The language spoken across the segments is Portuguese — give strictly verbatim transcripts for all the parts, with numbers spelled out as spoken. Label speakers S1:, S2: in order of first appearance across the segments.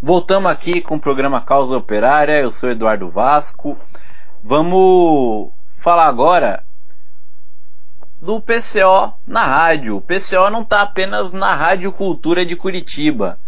S1: Voltamos aqui com o programa Causa Operária. Eu sou Eduardo Vasco. Vamos falar agora do P C O na rádio. O P C O não está apenas na Rádio Cultura de Curitiba.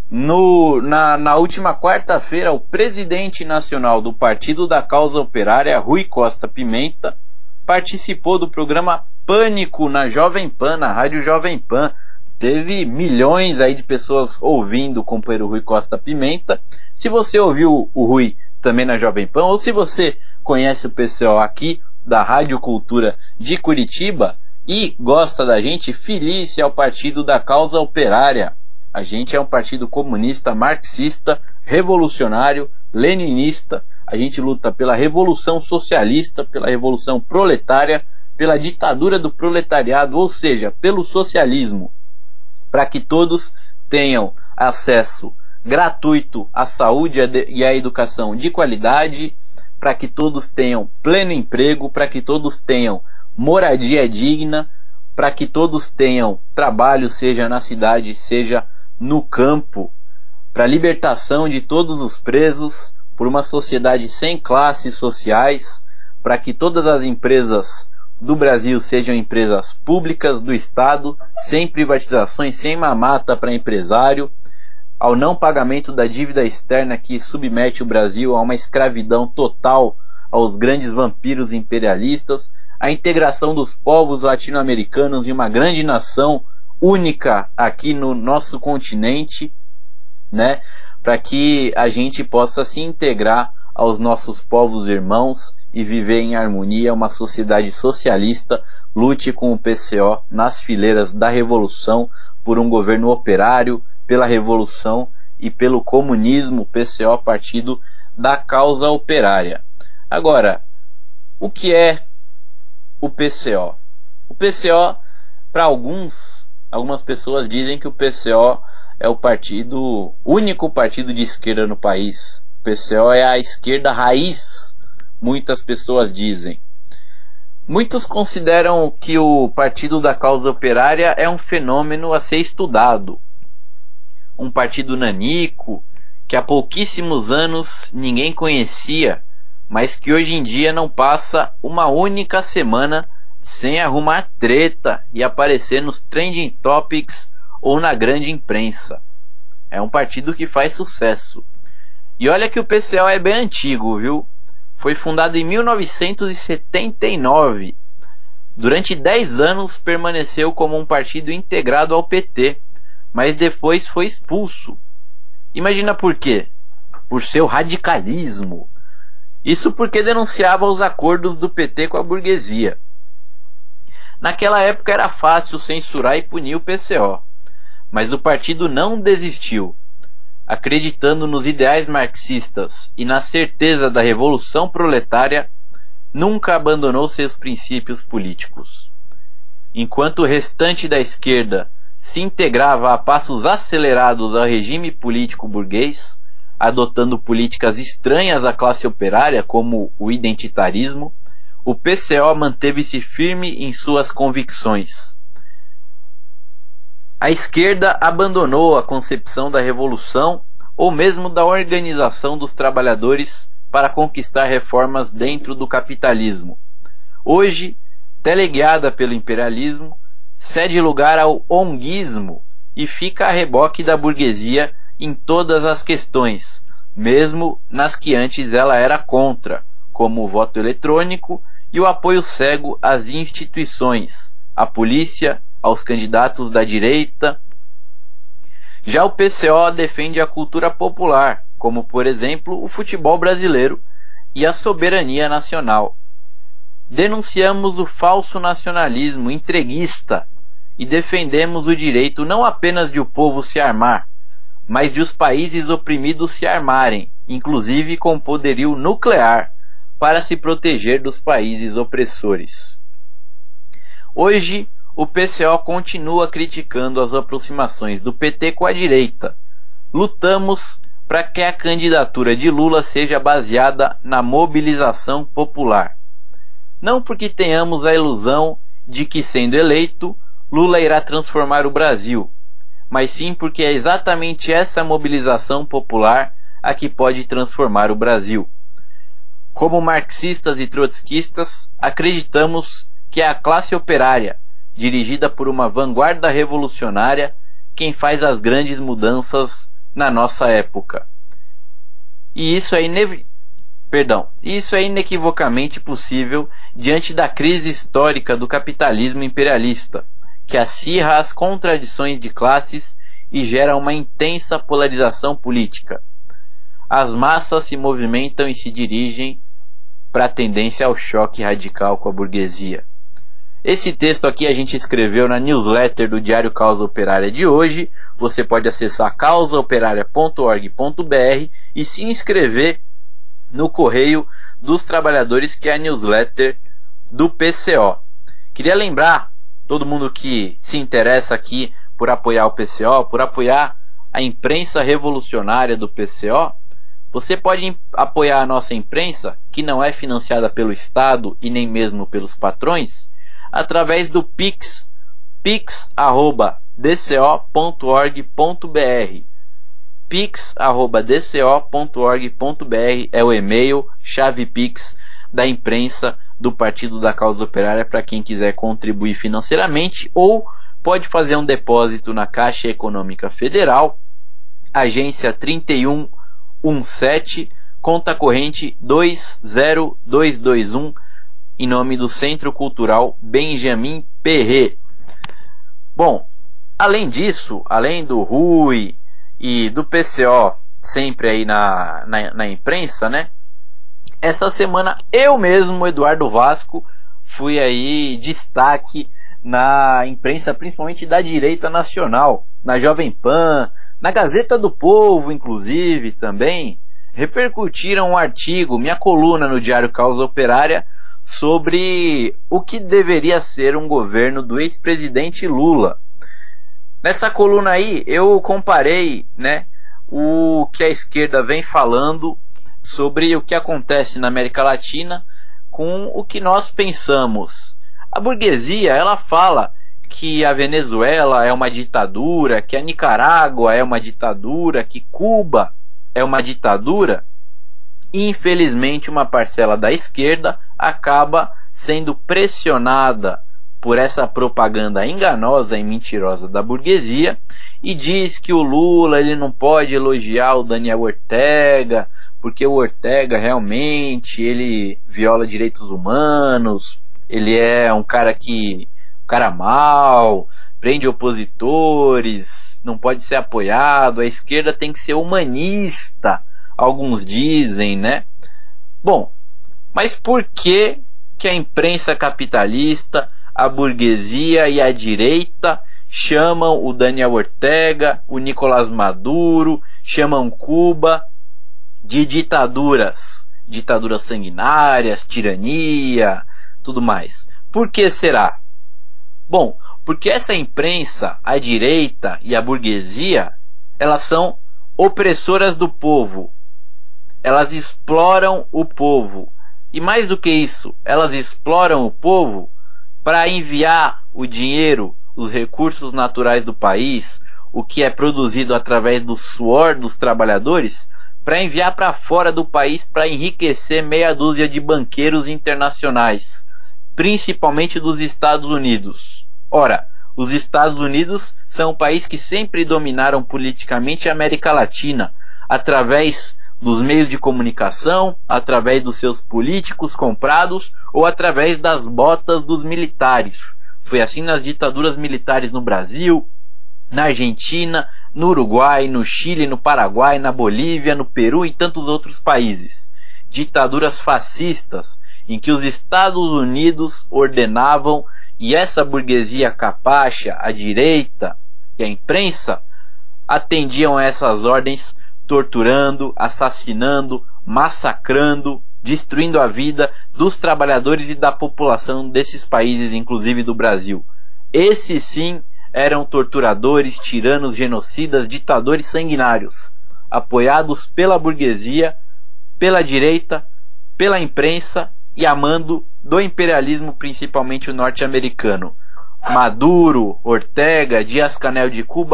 S1: No, na, na última quarta-feira, o presidente nacional do Partido da Causa Operária, Rui Costa Pimenta, participou do programa Pânico na Jovem Pan, na Rádio Jovem Pan. Teve milhões aí de pessoas ouvindo o companheiro Rui Costa Pimenta. Se você ouviu o Rui também na Jovem Pan, ou se você conhece o P C O aqui da Rádio Cultura de Curitiba e gosta da gente, filie-se ao Partido da Causa Operária. A gente é um partido comunista, marxista, revolucionário, leninista. A gente luta pela revolução socialista, pela revolução proletária, pela ditadura do proletariado, ou seja, pelo socialismo, para que todos tenham acesso gratuito à saúde e à educação de qualidade, para que todos tenham pleno emprego, para que todos tenham moradia digna, para que todos tenham trabalho, seja na cidade, seja no campo, para a libertação de todos os presos, por uma sociedade sem classes sociais, para que todas as empresas do Brasil sejam empresas públicas do Estado, sem privatizações, sem mamata para empresário, ao não pagamento da dívida externa que submete o Brasil a uma escravidão total aos grandes vampiros imperialistas, a integração dos povos latino-americanos em uma grande nação única aqui no nosso continente, né, para que a gente possa se integrar aos nossos povos irmãos e viver em harmonia, uma sociedade socialista. Lute com o P C O nas fileiras da revolução, por um governo operário, pela revolução e pelo comunismo. P C O, Partido da Causa Operária. Agora, o que é o P C O? O P C O, para alguns, algumas pessoas dizem que o P C O é o partido, único partido de esquerda no país. O P C O é a esquerda raiz, muitas pessoas dizem. Muitos consideram que o Partido da Causa Operária é um fenômeno a ser estudado. Um partido nanico, que há pouquíssimos anos ninguém conhecia, mas que hoje em dia não passa uma única semana sem arrumar treta e aparecer nos trending topics ou na grande imprensa. É um partido que faz sucesso. E olha que o P C O é bem antigo, viu? Foi fundado em mil novecentos e setenta e nove. Durante dez anos permaneceu como um partido integrado ao P T, mas depois foi expulso. Imagina por quê? Por seu radicalismo. Isso porque denunciava os acordos do P T com a burguesia. Naquela época era fácil censurar e punir o P C O, mas o partido não desistiu. Acreditando nos ideais marxistas e na certeza da revolução proletária, nunca abandonou seus princípios políticos. Enquanto o restante da esquerda se integrava a passos acelerados ao regime político burguês, adotando políticas estranhas à classe operária, como o identitarismo, o P C O manteve-se firme em suas convicções. A esquerda abandonou a concepção da revolução ou mesmo da organização dos trabalhadores para conquistar reformas dentro do capitalismo. Hoje, teleguiada pelo imperialismo, cede lugar ao onguismo e fica a reboque da burguesia em todas as questões, mesmo nas que antes ela era contra, como o voto eletrônico e o apoio cego às instituições, à polícia, aos candidatos da direita. Já o P C O defende a cultura popular, como por exemplo o futebol brasileiro e a soberania nacional. Denunciamos o falso nacionalismo entreguista e defendemos o direito não apenas de o povo se armar, mas de os países oprimidos se armarem, inclusive com poderio nuclear, para se proteger dos países opressores. Hoje, o P C O continua criticando as aproximações do P T com a direita. Lutamos para que a candidatura de Lula seja baseada na mobilização popular. Não porque tenhamos a ilusão de que, sendo eleito, Lula irá transformar o Brasil, mas sim porque é exatamente essa mobilização popular a que pode transformar o Brasil. Como marxistas e trotskistas, acreditamos que é a classe operária, dirigida por uma vanguarda revolucionária, quem faz as grandes mudanças na nossa época. E isso é, inev... Perdão. isso é inequivocamente possível diante da crise histórica do capitalismo imperialista, que acirra as contradições de classes e gera uma intensa polarização política. As massas se movimentam e se dirigem para a tendência ao choque radical com a burguesia. Esse texto aqui a gente escreveu na newsletter do Diário Causa Operária de hoje. Você pode acessar causa operária ponto org ponto br e se inscrever no Correio dos Trabalhadores, que é a newsletter do P C O. Queria lembrar todo mundo que se interessa aqui por apoiar o P C O, por apoiar a imprensa revolucionária do P C O, você pode apoiar a nossa imprensa, que não é financiada pelo Estado e nem mesmo pelos patrões, através do Pix, pix arroba d c o ponto org ponto br. pix arroba d c o ponto org ponto br é o e-mail, chave Pix da imprensa do Partido da Causa Operária para quem quiser contribuir financeiramente, ou pode fazer um depósito na Caixa Econômica Federal, agência trinta e um dezessete, conta corrente dois zero dois dois um, em nome do Centro Cultural Benjamin Perret. Bom, além disso, além do Rui e do P C O sempre aí na, na, na imprensa, né? Essa semana eu mesmo, Eduardo Vasco, fui aí destaque na imprensa, principalmente da direita nacional, na Jovem Pan, na Gazeta do Povo, inclusive, também repercutiram um artigo, minha coluna no Diário Causa Operária, sobre o que deveria ser um governo do ex-presidente Lula. Nessa coluna aí eu comparei, né, o que a esquerda vem falando sobre o que acontece na América Latina com o que nós pensamos. A burguesia, ela fala que a Venezuela é uma ditadura, que a Nicarágua é uma ditadura, que Cuba é uma ditadura. E infelizmente uma parcela da esquerda acaba sendo pressionada por essa propaganda enganosa e mentirosa da burguesia e diz que o Lula ele não pode elogiar o Daniel Ortega porque o Ortega realmente ele viola direitos humanos, ele é um cara que um cara mau, prende opositores, não pode ser apoiado, a esquerda tem que ser humanista, alguns dizem, né? Bom, mas por que que a imprensa capitalista, a burguesia e a direita chamam o Daniel Ortega, o Nicolás Maduro, chamam Cuba de ditaduras, ditaduras sanguinárias, tirania, tudo mais? Por que será? Bom, porque essa imprensa, a direita e a burguesia, elas são opressoras do povo. Elas exploram o povo. E mais do que isso, elas exploram o povo para enviar o dinheiro, os recursos naturais do país, o que é produzido através do suor dos trabalhadores, para enviar para fora do país para enriquecer meia dúzia de banqueiros internacionais, principalmente dos Estados Unidos. Ora, os Estados Unidos são um país que sempre dominaram politicamente a América Latina, através dos meios de comunicação, através dos seus políticos comprados ou através das botas dos militares. Foi assim nas ditaduras militares no Brasil, na Argentina, no Uruguai, no Chile, no Paraguai, na Bolívia, no Peru e tantos outros países. Ditaduras fascistas em que os Estados Unidos ordenavam e essa burguesia capacha, a direita e a imprensa atendiam a essas ordens, torturando, assassinando, massacrando, destruindo a vida dos trabalhadores e da população desses países, inclusive do Brasil. Esses sim eram torturadores, tiranos, genocidas, ditadores sanguinários, apoiados pela burguesia, pela direita, pela imprensa e a mando do imperialismo, principalmente o norte-americano. Maduro, Ortega, Díaz-Canel de Cuba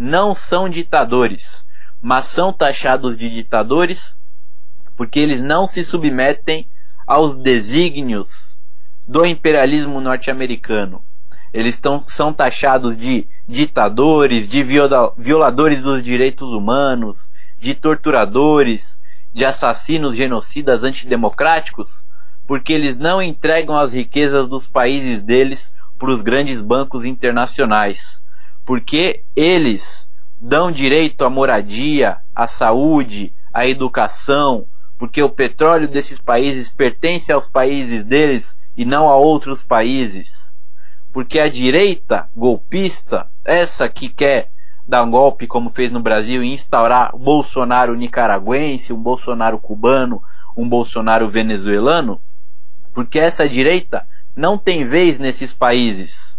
S1: não são ditadores, mas são taxados de ditadores porque eles não se submetem aos desígnios do imperialismo norte-americano. Eles tão, são taxados de ditadores, de viola, violadores dos direitos humanos, de torturadores, de assassinos, genocidas, antidemocráticos, porque eles não entregam as riquezas dos países deles para os grandes bancos internacionais, porque eles dão direito à moradia, à saúde, à educação, porque o petróleo desses países pertence aos países deles e não a outros países. Porque a direita golpista, essa que quer dar um golpe como fez no Brasil e instaurar o Bolsonaro nicaragüense, um Bolsonaro cubano, um Bolsonaro venezuelano, porque essa direita não tem vez nesses países.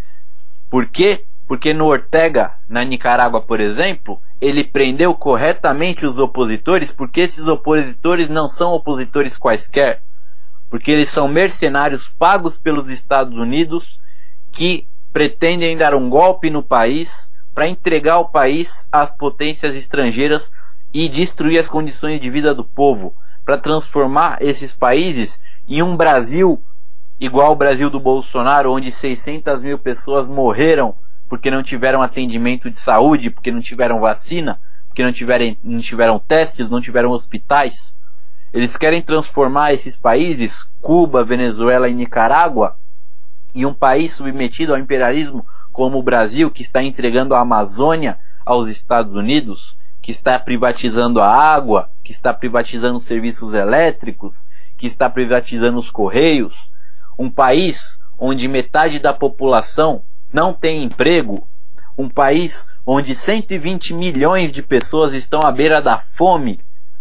S1: Por quê? Porque no Ortega, na Nicarágua, por exemplo, ele prendeu corretamente os opositores, porque esses opositores não são opositores quaisquer, porque eles são mercenários pagos pelos Estados Unidos que pretendem dar um golpe no país para entregar o país às potências estrangeiras e destruir as condições de vida do povo, para transformar esses países em um Brasil igual ao Brasil do Bolsonaro, onde seiscentas mil pessoas morreram porque não tiveram atendimento de saúde, porque não tiveram vacina, porque não tiveram, não tiveram testes, não tiveram hospitais. Eles querem transformar esses países, Cuba, Venezuela e Nicarágua, em um país submetido ao imperialismo como o Brasil, que está entregando a Amazônia aos Estados Unidos, que está privatizando a água, que está privatizando os serviços elétricos, que está privatizando os correios. Um país onde metade da população não tem emprego, um país onde cento e vinte milhões de pessoas estão à beira da fome.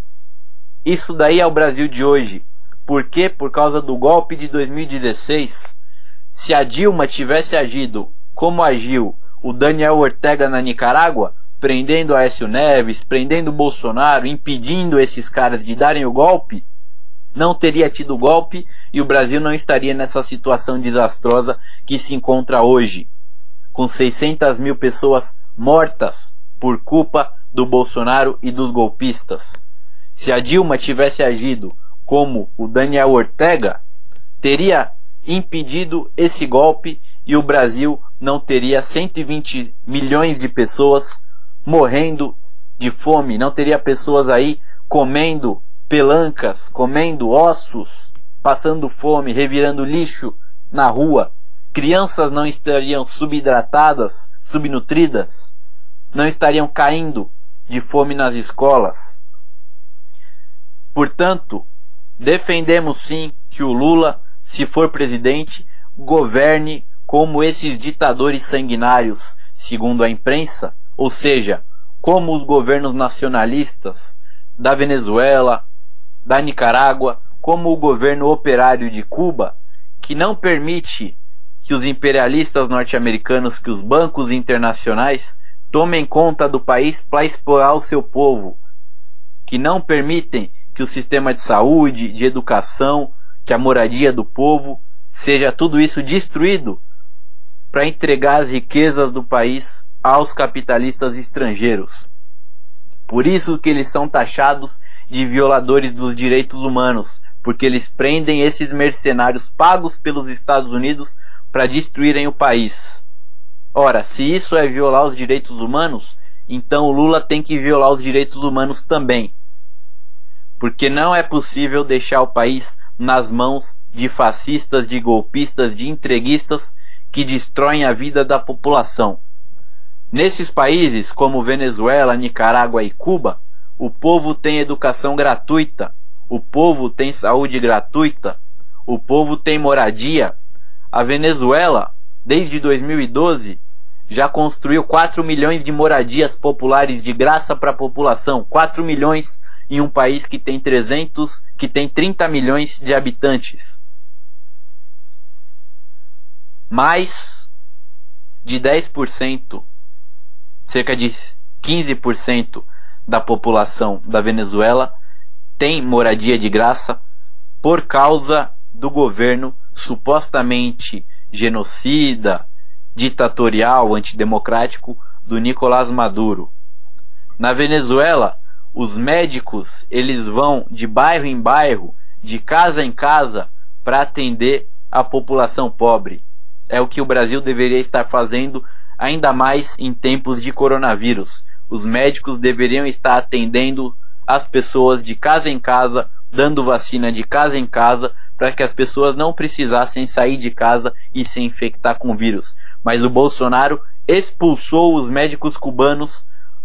S1: Isso daí é o Brasil de hoje. Por quê? Por causa do golpe de dois mil e dezesseis. Se a Dilma tivesse agido como agiu o Daniel Ortega na Nicarágua, prendendo Aécio Neves, prendendo o Bolsonaro, impedindo esses caras de darem o golpe, não teria tido golpe e o Brasil não estaria nessa situação desastrosa que se encontra hoje, com seiscentas mil pessoas mortas por culpa do Bolsonaro e dos golpistas. Se a Dilma tivesse agido como o Daniel Ortega, teria impedido esse golpe e o Brasil não teria cento e vinte milhões de pessoas morrendo de fome, não teria pessoas aí comendo pelancas, comendo ossos, passando fome, revirando lixo na rua. Crianças não estariam subhidratadas, subnutridas, não estariam caindo de fome nas escolas. Portanto, defendemos sim que o Lula, se for presidente, governe como esses ditadores sanguinários, segundo a imprensa, ou seja, como os governos nacionalistas da Venezuela, da Nicarágua, como o governo operário de Cuba, que não permite que os imperialistas norte-americanos, que os bancos internacionais tomem conta do país para explorar o seu povo, que não permitem que o sistema de saúde, de educação, que a moradia do povo, seja tudo isso destruído para entregar as riquezas do país aos capitalistas estrangeiros. Por isso que eles são taxados de violadores dos direitos humanos, porque eles prendem esses mercenários pagos pelos Estados Unidos para destruírem o país. Ora, se isso é violar os direitos humanos, então o Lula tem que violar os direitos humanos também. Porque não é possível deixar o país nas mãos de fascistas, de golpistas, de entreguistas que destroem a vida da população. Nesses países como Venezuela, Nicarágua e Cuba, o povo tem educação gratuita, o povo tem saúde gratuita, o povo tem moradia. A Venezuela, desde dois mil e doze, já construiu quatro milhões de moradias populares de graça para a população. quatro milhões em um país que tem trezentos, que tem trinta milhões de habitantes. Mais de dez por cento, cerca de quinze por cento da população da Venezuela tem moradia de graça por causa do governo supostamente genocida, ditatorial, antidemocrático do Nicolás Maduro. Na Venezuela, os médicos, eles vão de bairro em bairro, de casa em casa, para atender a população pobre. É o que o Brasil deveria estar fazendo, ainda mais em tempos de coronavírus. Os médicos deveriam estar atendendo as pessoas de casa em casa, dando vacina de casa em casa, para que as pessoas não precisassem sair de casa e se infectar com o vírus. Mas o Bolsonaro expulsou os médicos cubanos,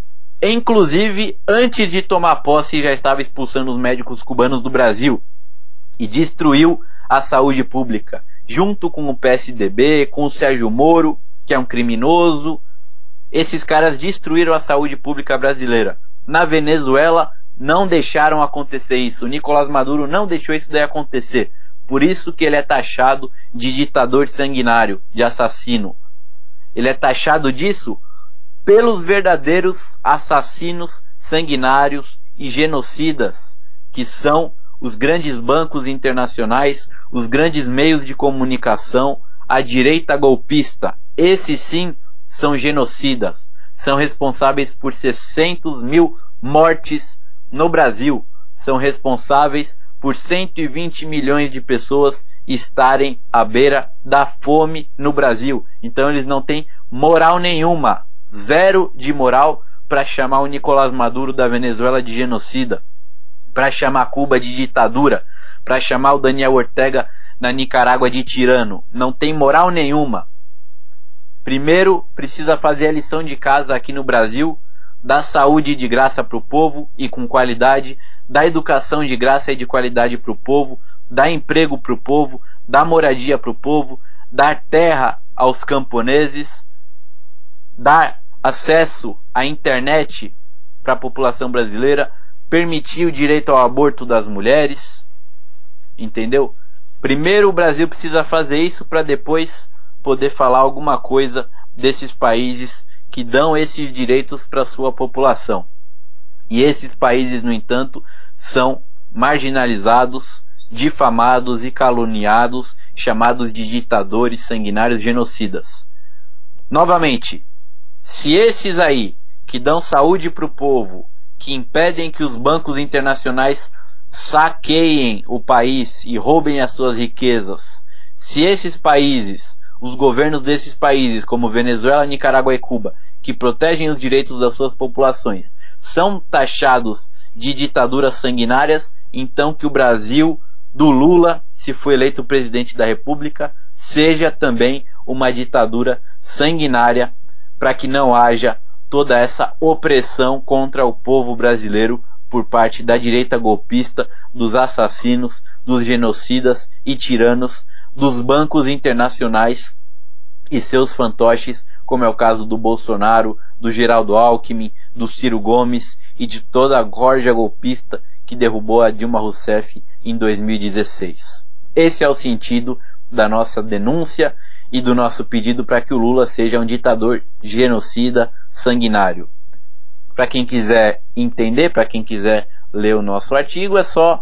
S1: inclusive antes de tomar posse já estava expulsando os médicos cubanos do Brasil, e destruiu a saúde pública, junto com o P S D B, com o Sérgio Moro, que é um criminoso. Esses caras destruíram a saúde pública brasileira. Na Venezuela não deixaram acontecer isso. O Nicolás Maduro não deixou isso daí acontecer. Por isso que ele é taxado de ditador sanguinário, de assassino. Ele é taxado disso pelos verdadeiros assassinos sanguinários e genocidas, que são os grandes bancos internacionais, os grandes meios de comunicação, a direita golpista. Esses sim são genocidas, são responsáveis por seiscentos mil mortes no Brasil, são responsáveis por cento e vinte milhões de pessoas estarem à beira da fome no Brasil. Então eles não têm moral nenhuma, zero de moral, para chamar o Nicolás Maduro da Venezuela de genocida, para chamar Cuba de ditadura, para chamar o Daniel Ortega na Nicarágua de tirano. Não tem moral nenhuma. Primeiro precisa fazer a lição de casa aqui no Brasil, dar saúde de graça para o povo e com qualidade, dar educação de graça e de qualidade para o povo, dar emprego para o povo, dar moradia para o povo, dar terra aos camponeses, dar acesso à internet para a população brasileira, permitir o direito ao aborto das mulheres, entendeu? Primeiro o Brasil precisa fazer isso para depois poder falar alguma coisa desses países que dão esses direitos para sua população. E esses países, no entanto, são marginalizados, difamados e caluniados, chamados de ditadores sanguinários genocidas. Novamente, se esses aí que dão saúde para o povo, que impedem que os bancos internacionais saqueiem o país e roubem as suas riquezas, se esses países, os governos desses países, como Venezuela, Nicarágua e Cuba, que protegem os direitos das suas populações, são taxados de ditaduras sanguinárias, então que o Brasil do Lula, se for eleito presidente da República, seja também uma ditadura sanguinária, para que não haja toda essa opressão contra o povo brasileiro por parte da direita golpista, dos assassinos, dos genocidas e tiranos, dos bancos internacionais e seus fantoches, como é o caso do Bolsonaro, do Geraldo Alckmin, do Ciro Gomes e de toda a corja golpista que derrubou a Dilma Rousseff em dois mil e dezesseis. Esse é o sentido da nossa denúncia e do nosso pedido para que o Lula seja um ditador genocida, sanguinário. Para quem quiser entender, para quem quiser ler o nosso artigo, é só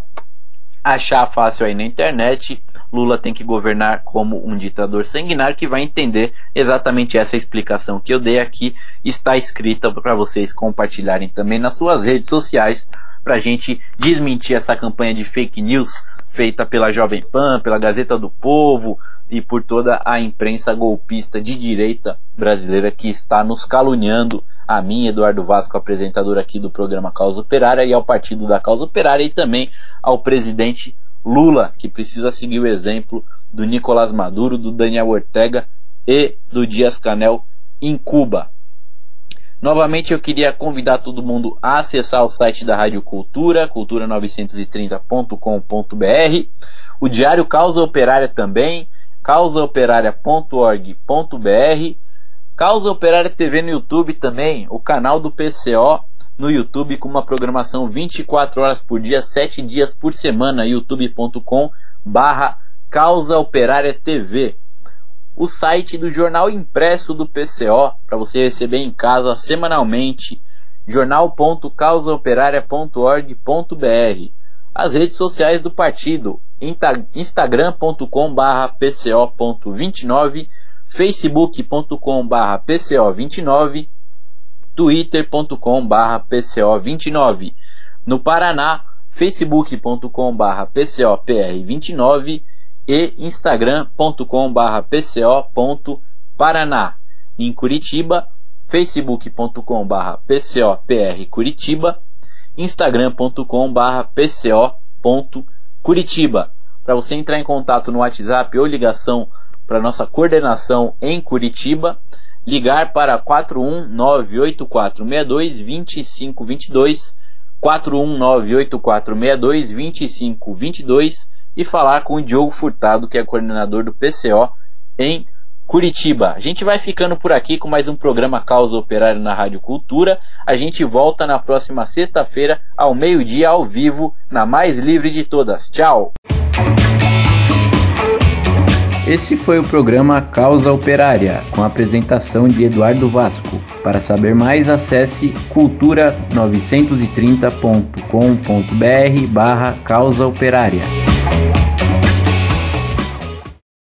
S1: achar fácil aí na internet. Lula tem que governar como um ditador sanguinário, que vai entender exatamente essa explicação que eu dei aqui. Está escrita para vocês compartilharem também nas suas redes sociais, para a gente desmentir essa campanha de fake news feita pela Jovem Pan, pela Gazeta do Povo e por toda a imprensa golpista de direita brasileira que está nos caluniando, a mim, Eduardo Vasco, apresentador aqui do programa Causa Operária, e ao Partido da Causa Operária, e também ao presidente Lula, que precisa seguir o exemplo do Nicolás Maduro, do Daniel Ortega e do Díaz-Canel em Cuba. Novamente eu queria convidar todo mundo a acessar o site da Rádio Cultura, cultura novecentos e trinta ponto com ponto b r, o Diário Causa Operária também, causa operária ponto org ponto b r, Causa Operária T V no YouTube também, o canal do P C O no YouTube com uma programação vinte e quatro horas por dia, sete dias por semana, youtube ponto com barra Causa Operária T V. O site do jornal impresso do P C O, para você receber em casa semanalmente, jornal ponto causa operária ponto org ponto b r. As redes sociais do partido, instagram ponto com barra p c o ponto vinte e nove, facebook ponto com barra p c o vinte e nove, twitter ponto com barra P C O vinte e nove. No Paraná, facebook ponto com barra P C O P R vinte e nove e instagram ponto com barra P C O ponto Paraná. Em Curitiba, facebook ponto com barra P C O P R Curitiba, instagram ponto com barra P C O ponto Curitiba. Para você entrar em contato no WhatsApp ou ligação para nossa coordenação em Curitiba, ligar para quatro um nove oito quatro seis dois dois cinco dois dois, quatro um nove oito quatro seis dois dois cinco dois dois e falar com o Diogo Furtado, que é coordenador do P C O em Curitiba. A gente vai ficando por aqui com mais um programa Causa Operária na Rádio Cultura. A gente volta na próxima sexta-feira, ao meio-dia, ao vivo, na mais livre de todas. Tchau! Esse foi o programa Causa Operária, com a apresentação de Eduardo Vasco. Para saber mais, acesse cultura novecentos e trinta ponto com ponto br barra Causa Operária.